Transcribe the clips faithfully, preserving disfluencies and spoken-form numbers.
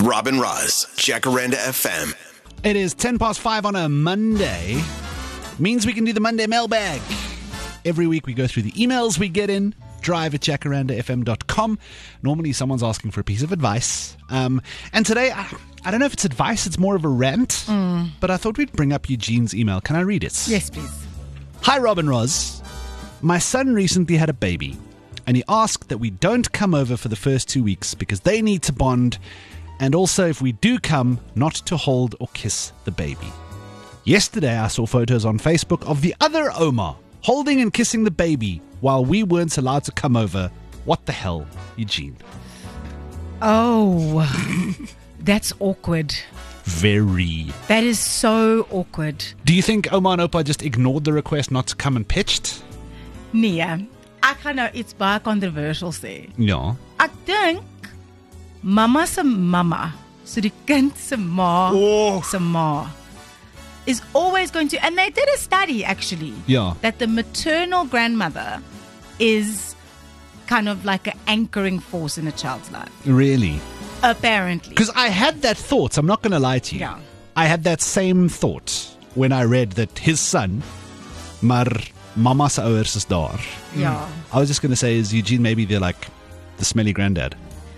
Robin Ross, Jacaranda F M. It is ten past five on a Monday. Means we can do the Monday mailbag. Every week we go through the emails we get in. Drive at jacaranda f m dot com. Normally someone's asking for a piece of advice. Um, and today, I, I don't know if it's advice, it's more of a rant. Mm. But I thought we'd bring up Eugene's email. Can I read it? Yes, please. Hi, Robin Roz. My son recently had a baby, and he asked that we don't come over for the first two weeks because they need to bond, and also if we do come, not to hold or kiss the baby. Yesterday, I saw photos on Facebook of the other Omar holding and kissing the baby while we weren't allowed to come over. What the hell, Eugene? Oh, that's awkward. Very. That is so awkward. Do you think Omar and Opa just ignored the request not to come and pitched? Nee, ek gaan nou iets baie controversial sê. Ja. Ek dink mamma se mamma, so die kind se ma, Oh. se ma, is always going to, and they did a study actually, Yeah. that the maternal grandmother is kind of like an anchoring force in a child's life. Really? Apparently. Because I had that thought, I'm not going to lie to you. Yeah. I had that same thought when I read that his son, maar mama se ouers is daar. Yeah. I was just going to say, is Eugene maybe they're like the smelly granddad?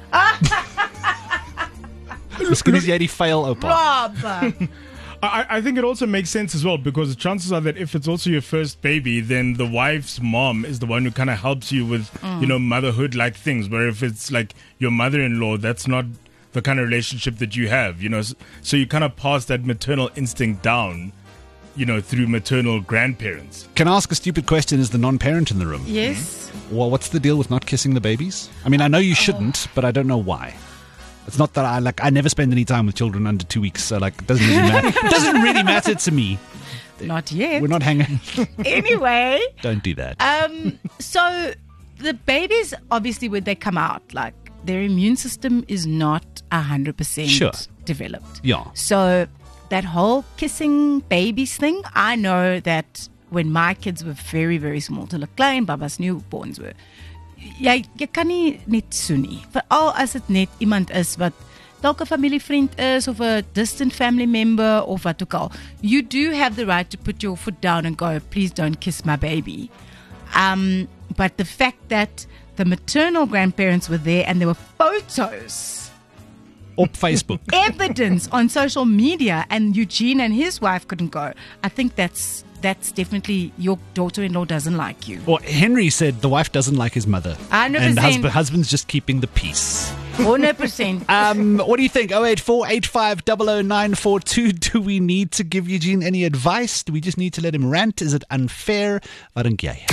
Miskien is jy die fail Opa. Rob! I, I think it also makes sense as well, because the chances are that if it's also your first baby, then the wife's mom is the one who kind of helps you with, mm. you know, motherhood-like things. Where if it's like your mother-in-law, that's not the kind of relationship that you have, you know. So, so you kind of pass that maternal instinct down, you know, through maternal grandparents. Can I ask a stupid question? Is the non-parent in the room? Yes. Well, what's the deal with not kissing the babies? I mean, I know you shouldn't, but I don't know why. It's not that I like. I never spend any time with children under two weeks, so like, it doesn't really matter. It doesn't really matter to me. Not yet. We're not hanging. Anyway. Don't do that. Um. So the babies, obviously, when they come out, like their immune system is not a hundred percent Sure. developed. Yeah. So that whole kissing babies thing, I know that when my kids were very, very small, to look klein, Baba's newborns were. Jy, jy kan nie net so nie. Veral as dit net iemand is wat dalk 'n familievriend is of a distant family member of wat ook al. You do have the right to put your foot down and go, please don't kiss my baby. Um, but the fact that the maternal grandparents were there and there were photos, Op Facebook. evidence on social media, and Eugene and his wife couldn't go, I think that's that's definitely your daughter-in-law doesn't like you. Well, Henry said the wife doesn't like his mother. one hundred percent. And husband, husband's just keeping the peace. one hundred percent. Um, what do you think? oh eight four, eight five zero zero nine four two. Do we need to give Eugene any advice? Do we just need to let him rant? Is it unfair? Wat dink jy?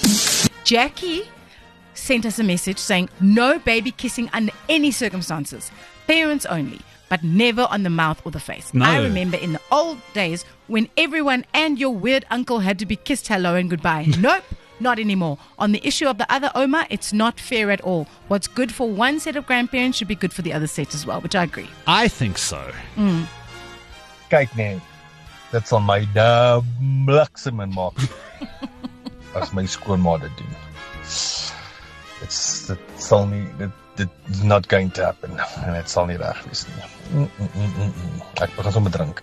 Jackie sent us a message saying, no baby kissing under any circumstances. Parents only, but never on the mouth or the face. No. I remember in the old days when everyone and your weird uncle had to be kissed hello and goodbye. Nope, not anymore. On the issue of the other Oma, it's not fair at all. What's good for one set of grandparents should be good for the other set as well, which I agree. I think so. Mm. Kyk nee, dit sal my de bliksem in maak as my skoonma dit doen. It's, dit sal nie, dit, dit is not going to happen, en dit sal nie reg wees nie. Mm, mm, mm, mm, mm. Ek begin sommer drink.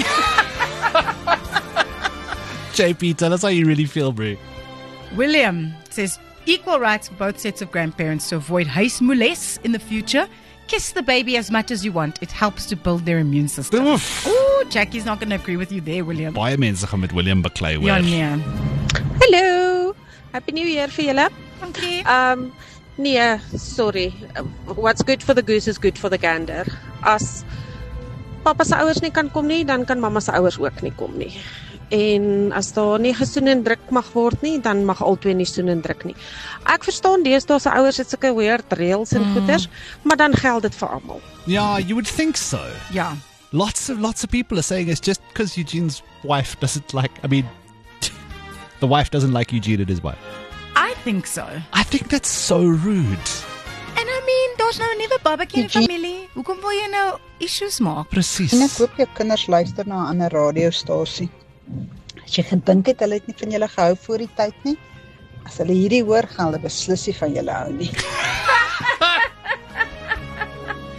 J P, tell us how you really feel, bro. William says, equal rights for both sets of grandparents to avoid huismoeles in the future. Kiss the baby as much as you want. It helps to build their immune system. Oof. Ooh, Jackie's not going to agree with you there, William. Baie mense gaan met William beklei hoor. Ja, nee. Hallo. Happy New Year vir julle. Dankie. Um nee, sorry. What's good for the goose is good for the gander. As pappa se ouers nie kan kom nie, dan kan mamma se ouers ook nie kom nie. En as daar nie gesoen en druk mag word nie, dan mag albei nie soen en druk nie. Ek verstaan deesdae se ouers het sulke weird reels en Mm. goeders, maar dan geld dit vir almal. Yeah, you would think so. Ja. Lots of lots of people are saying it's just because Eugene's wife doesn't like. I mean, the wife doesn't like Eugene and his wife. I think so. I think that's so rude. En I mean, daar's nou nie 'n babatjie in die familie. Hoekom wil jy nou issues maak? Presies. En ek hoop jou kinders luister na 'n ander radiostasie. As jy gedink het hulle het nie van julle gehou voor die tyd nie, as hulle hierdie hoor, gaan hulle beslis nie van julle hou nie.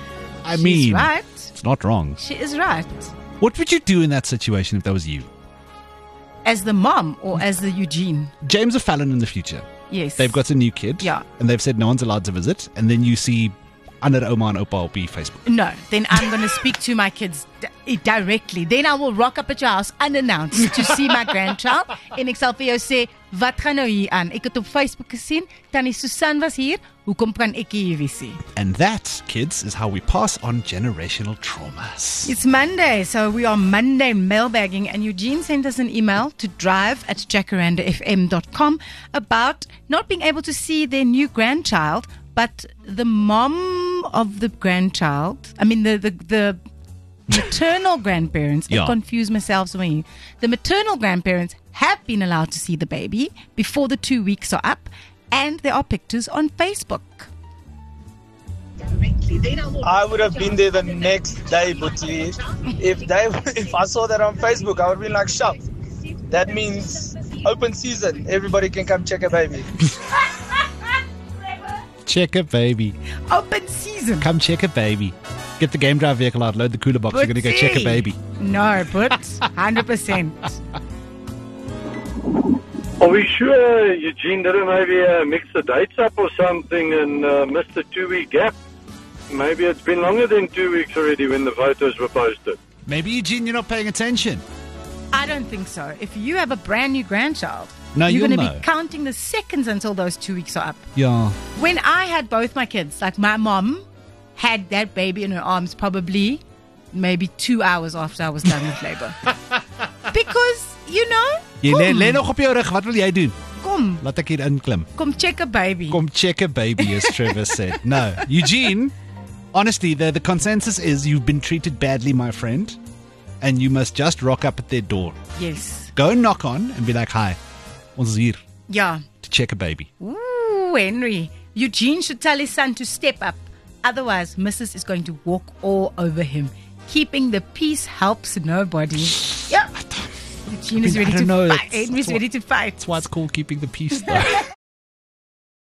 I She's mean, right. it's not wrong. She is right. What would you do in that situation if that was you? As the mom or as the Eugene? James or Fallon in the future. Yes. They've got a new kid. Yeah. And they've said no one's allowed to visit. And then you see Ander Oma and Opa op Facebook. No, then I'm going to speak to my kids di- directly. Then I will rock up at your house unannounced to see my grandchild. En ek sal vir jou sê, wat gaan nou hier aan? Ek het op Facebook gesien, Tannie Susan was hier. Hoekom kan ek hier wees? And that, kids, is how we pass on generational traumas. It's Monday, so we are Monday mailbagging, and Eugene sent us an email to drive at jacaranda f m dot com about not being able to see their new grandchild, but the mom of the grandchild, I mean the, the, the maternal grandparents, Yeah. I confuse myself so many. The maternal grandparents have been allowed to see the baby before the two weeks are up, and there are pictures on Facebook. I would have been there the next day, Buti. If they, if I saw that on Facebook, I would have been like shocked. That means open season. Everybody can come check a baby. Check a baby. Open season. Come check a baby. Get the game drive vehicle out, load the cooler box. You're going to go check a baby. No, but one hundred percent. Are we sure Eugene didn't maybe uh, mix the dates up or something and uh, missed a two-week gap? Maybe it's been longer than two weeks already when the photos were posted. Maybe, Eugene, you're not paying attention. I don't think so. If you have a brand new grandchild, No, you're you'll going to know. be counting the seconds until those two weeks are up. Yeah. When I had both my kids, like my mom had that baby in her arms probably maybe two hours after I was done with labor. Because, you know, Jy lê kom, lê nog op jou rug. Wat wil jy doen? kom, Laat ek hier inklim. kom check a baby. Kom check a baby, as Trevor said. No. Eugene, honestly, the, the consensus is you've been treated badly, my friend, and you must just rock up at their door. Yes. Go and knock on and be like, hi, ons is hier Yeah. to check a baby. Ooh, Henry. Eugene should tell his son to step up. Otherwise, Missus is going to walk all over him. Keeping the peace helps nobody. Yeah. Eugene is I ready don't to know, fight. that's- Henry's that's ready to fight. That's why it's called keeping the peace, though.